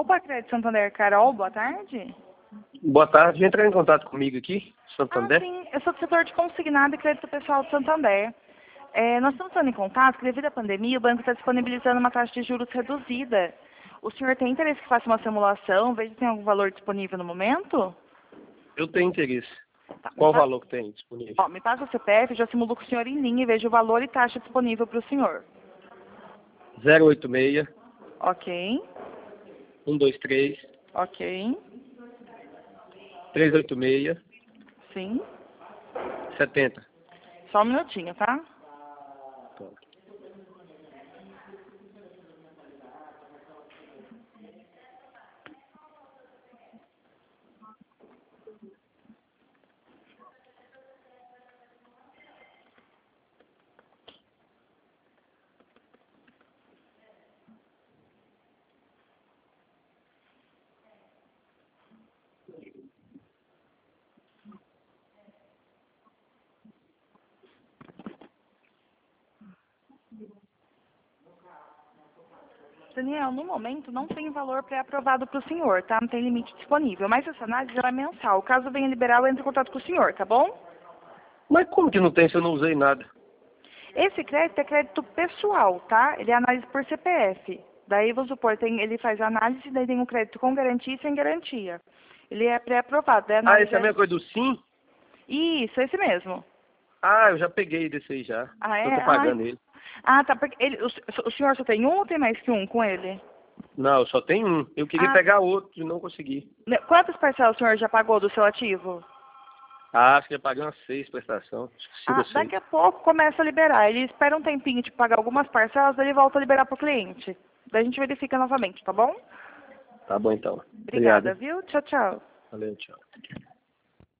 Opa, Crédito Santander, Carol, boa tarde. Boa tarde, entra em contato comigo aqui, Santander. Sim, eu sou do setor de consignado e crédito pessoal do Santander. Nós estamos falando em contato que devido à pandemia o banco está disponibilizando uma taxa de juros reduzida. O senhor tem interesse que faça uma simulação, veja se tem algum valor disponível no momento? Eu tenho interesse. Tá, Qual o valor que tem disponível? Ó, me passa o CPF, já simulo com o senhor em linha e vejo o valor e taxa disponível para o senhor. 086 Ok, 123 ok, 386 sim. 70. Só um minutinho, tá? Daniel, no momento não tem valor pré-aprovado para o senhor, tá? Não tem limite disponível, mas essa análise ela é mensal. Caso venha liberar, eu entro em contato com o senhor, tá bom? Mas como que não tem se eu não usei nada? Esse crédito é crédito pessoal, tá? Ele é análise por CPF. Daí, vamos supor, ele faz a análise, daí tem um crédito com garantia e sem garantia. Ele é pré-aprovado. Essa é a mesma coisa do SIM? Isso, esse mesmo. Eu já peguei desse aí já. Ah, Eu é? tô pagando ele. Tá. Porque o senhor só tem um ou tem mais que um com ele? Não, só tem um. Eu queria pegar outro e não consegui. Quantas parcelas o senhor já pagou do seu ativo? Acho que eu paguei umas 6 prestações. Daqui a pouco começa a liberar. Ele espera um tempinho de pagar algumas parcelas, daí ele volta a liberar para o cliente. Daí a gente verifica novamente, tá bom? Tá bom então. Obrigada, Obrigado. viu? Tchau, tchau. Valeu, tchau.